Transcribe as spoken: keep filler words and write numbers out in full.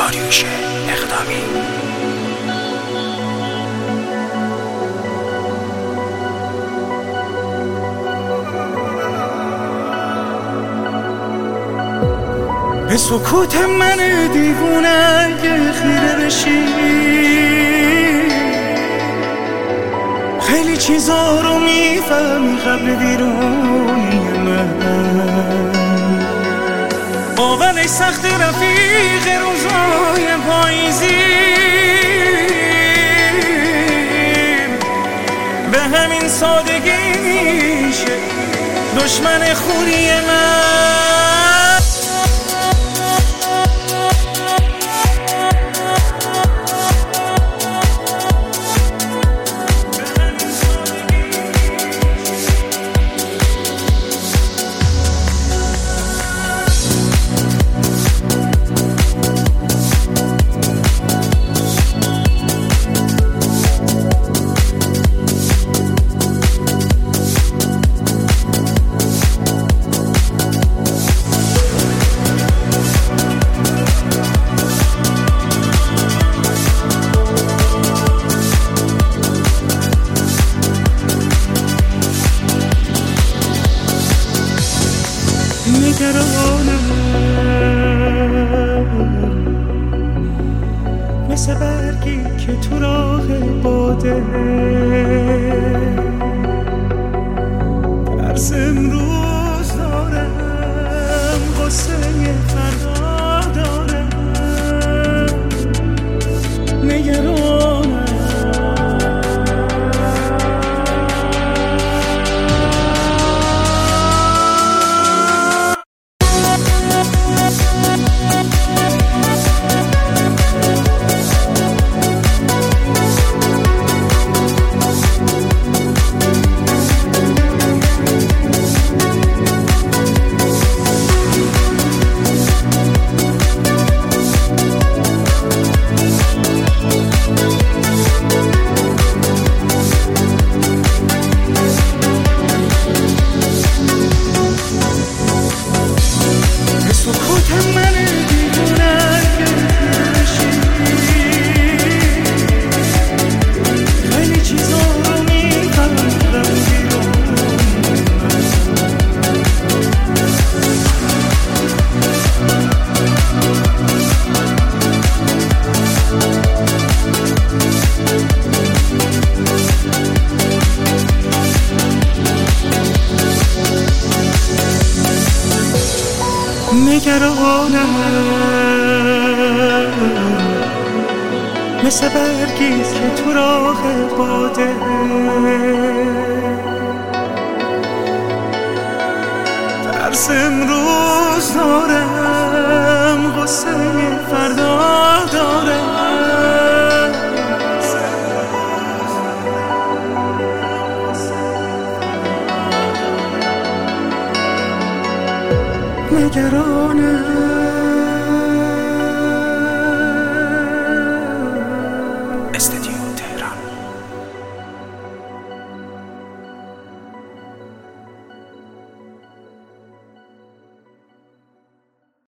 داریوش اقدامی. به سکوت من دیوونه اگه خیره بشی، خیلی چیزا رو میفهمی قبل ویرانی من. باورش سخت رفیق روزای پاییزی، به همین سادگی میشه دشمن خونی من. نگرانم مثل برگی که تو راه باده، ترس امروز دارم، غصه فردا دارم. نگرانم نگرانم مثل برگی که تو راه باده، ترس امروز دارم، غصه فردا دارم. نگرانم